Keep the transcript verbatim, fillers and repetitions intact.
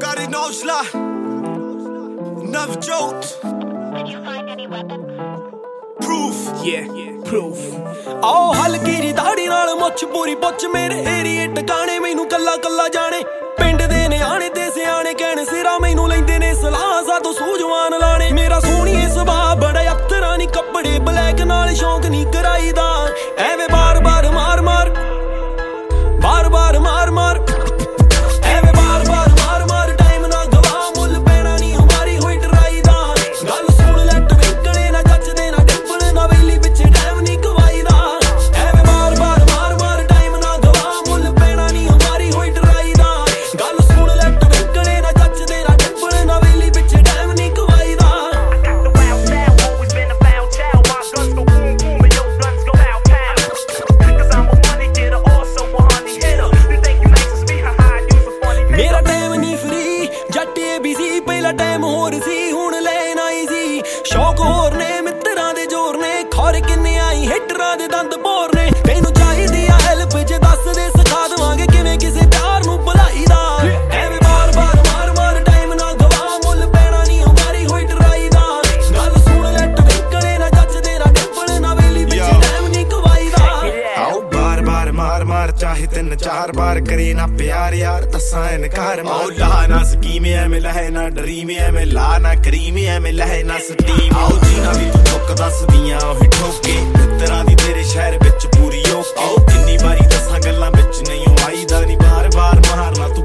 Gary Nosla, Navjot. Did you find any weapon? Proof, yeah, yeah, proof. ਆਓ ਹਲਕੀ ਜੀ ਦਾੜੀ ਨਾਲ ਮੁੱਛ ਪੂਰੀ ਪੁੱਛ ਮੇਰੇ ਏਰੀਏ ਟਿਕਾਣੇ ਮੈਨੂੰ ਕੱਲਾ ਕੱਲਾ ਜਾਣੇ ਪਿੰਡ ਦੇ ਨਿਆਣੇ ਤੇ ਸਿਆਣੇ ਕਹਿਣ ਸਿਰਾ ਮੈਨੂੰ ਲੈਂਦੇ ਨੇ ਸਲਾਹ ਸਾਤੋਂ ਸੂਝਵਾਨ ਲਾਣੇ ਮੇਰਾ ਸੋਹਣੀਏ ਸੁਭਾਅ ਬੜਾ ਅਫਤਰਾਂ ਨੀ ਕੱਪੜੇ ਬਲੈਕ ਨਾਲ ਸ਼ੌਂਕ ਨਹੀਂ ਕਰਾਈਦਾ ਐਵੇਂ ਬਾਰ ਬਾਰ ਮਾਰ ਮਾਰ ਬਾਰ ਬਾਰ ਮਾਰ ਮਾਰ ਐਵੇਂ ਬਾਰ ਬਾਰ ਮਾਰ ਮਾਰ ਟਾਈਮ ਨਾ ਗਵਾ ਮੁੱਲ ਪੈਣਾ ਨਹੀਂ ਹਮਾਰੀ ਹੋਈ ਡਰਾਈ ਦਾ ਗੱਲ ਸੁਣ ਲੈ ਟਵਿੰਕਲੇ ਨਾ ਜੱਜਦੇ ਨਾ ਡਿੰਪਲ ਨਾ ਵੇਲੀ ਪਿੱਛੇ ਟਾਈਮ ਨਹੀਂ ਗਵਾਈਦਾ ਐਵੇਂ ਬਾਰ ਬਾਰ ਮਾਰ ਮਾਰ ਟਾਈਮ ਨਾ ਗਵਾ ਮੁੱਲ ਪੈਣਾ ਨਹੀਂ ਹਮਾਰੀ ਹੋਈ ਡਰਾਈ ਦਾ ਗੱਲ ਸੁਣ ਲੈ ਟਵਿੰਕਲੇ ਨਾ ਜੱਜਦੇ ਨਾ ਡਿੰਪਲ ਨਾ ਵੇਲੀ ਪਿੱਛੇ ਟਾਈਮ ਨਹੀਂ ਗਵਾਈਦਾ ਮੇਰਾ ਟਾਈਮ ਨਹੀਂ ਫਰੀ ਜੱਟ ਏ ਬੀ ਸੀ ਪਹਿਲਾ ਟਾਈਮ ਹੋਰ ਸੀ ਹੁਣ ਲੈਣ ਆਈ ਸੀ ਸ਼ੌਕ ਹੋਰ ਨੇ ਮਿੱਤਰਾਂ ਦੇ ਜ਼ੋਰ ਨੇ ਖੌਰ ਕਿੰਨੇ ਆਈ ਹਿੱਟਰਾਂ ਦੇ ਦੰਦ ਬੋਰ ਨੇ ਤੈਨੂੰ ਚਾਹੀਦੀ ਆ ਹੈਲਪ ਜੇ ਦੱਸ ਦੇ ਸਿਖਾ ਦੇਵਾਂਗੇ ਕਿਵੇਂ ਕਿਸੇ ਪਿਆਰ ਨੂੰ ਭੁਲਾਈ ਦਾ ਐਵੇਂ ਬਾਰ ਬਾਰ ਮਾਰ ਮਾਰ ਟਾਈਮ ਨਾ ਗਵਾ ਮੁੱਲ ਪੈਣਾ ਨਹੀਂ ਹਮਾਰੀ ਹੋਈ ਡਰਾਈ ਦਾ ਗੱਲ ਸੁਣ ਲੈ ਟਵਿੰਕਲੇ ਨਾ ਜੱਜਦੇ ਨਾ ਡਿੰਪਲ ਨਾ ਵੇਲੀ ਪਿੱਛੇ ਟਾਈਮ ਨਹੀਂ ਗਵਾਈ ਦਾ ਆਓ ਬਾਰ ਬਾਰ ਮਾਰ ਮਾਰ ਚਾਹੇ ਤਿੰਨ ਚਾਰ ਬਾਰ ਕਰੇ ਨਾ ਪਿਆਰ ਯਾਰ ਦੱਸਾਂ ਇਨਕਾਰ ਮਾਰ ਲਾ ਨਾ ਸਕੀਮ ਐਵੇਂ ਲਹੇ ਨਾ ਡਰੀਮ ਐਵੇਂ ਲਾ ਨਾ ਕਰੀਮ ਐਵੇਂ ਲਹੇ ਨਾ ਸਟੀਮ ਆਓ ਜੀਣਾ ਵੀ ਤੂੰ ਠੋਕ ਦੱਸਦੀਆਂ ਉਹੀ ਠੋਕੇ ਮਿੱਤਰਾਂ ਦੀ ਤੇਰੇ ਸ਼ਹਿਰ ਵਿੱਚ ਪੂਰੀ ਓਕੇ ਆਓ ਕਿੰਨੀ ਵਾਰੀ ਦੱਸਾਂ ਗੱਲਾਂ ਵਿੱਚ ਨਹੀਂ ਆਈਦਾ ਨਹੀਂ ਬਾਰ ਬਾਰ ਮਾਰਨਾ